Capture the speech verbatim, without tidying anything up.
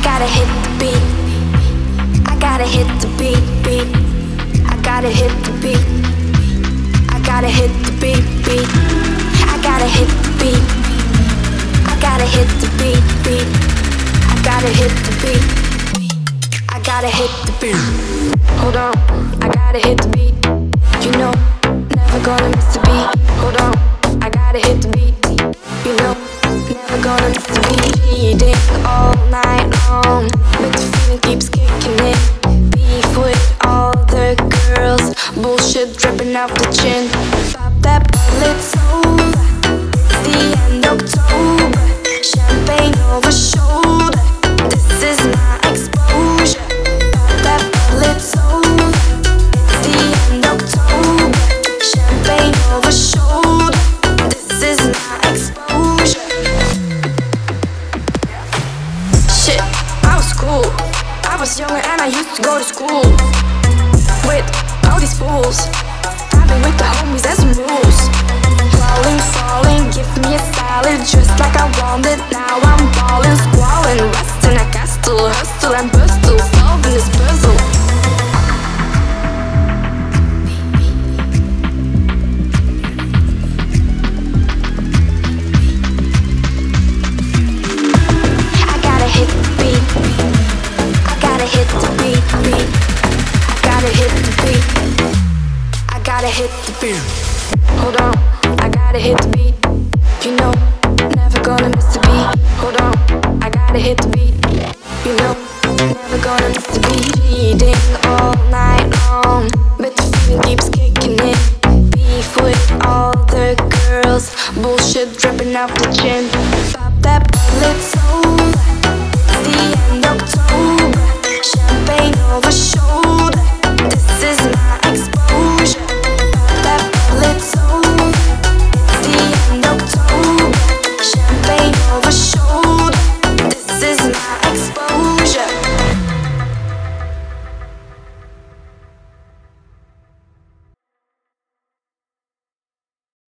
gotta hit the beat. I gotta hit the beat, beat. I gotta hit the beat. I gotta hit the beat, beat. I gotta hit the beat. I gotta hit the beat, beat. I gotta hit the beat. I gotta hit the beat. Hold on, I gotta hit the beat. You know, never gonna miss the beat. Hold on, I gotta hit the beat. You know, never gonna miss the beat. Beating all night long, but the feeling keeps kicking in. Beef with all the girls, bullshit dripping off the chin. Pop that bottle, it's over. It's the end of October. Champagne over shoulder. This is my exposure. Pop that bottle, it's over. It's the end of October. Champagne over shoulder. This is my exposure. Shit, I was cool. I was younger and I used to go to school with all these fools. I've been with the homies, there's some rules. Falling, falling, give me a salad just like I wanted. Now I'm balling, squalling, resting. I castle, hustle and bustle, solving this puzzle. I gotta hit the beat. I gotta hit the beat, beat. I gotta hit the beat. I gotta hit the beat. Hold on, I gotta hit the beat. You know, never gonna miss the beat. Hold on, I gotta hit the beat. You know, never gonna miss the beat. Beating all night long, but the feeling keeps kicking in. Beef with all the girls, bullshit dripping off the chin. Pop that bottle, it's over. It's the end of October.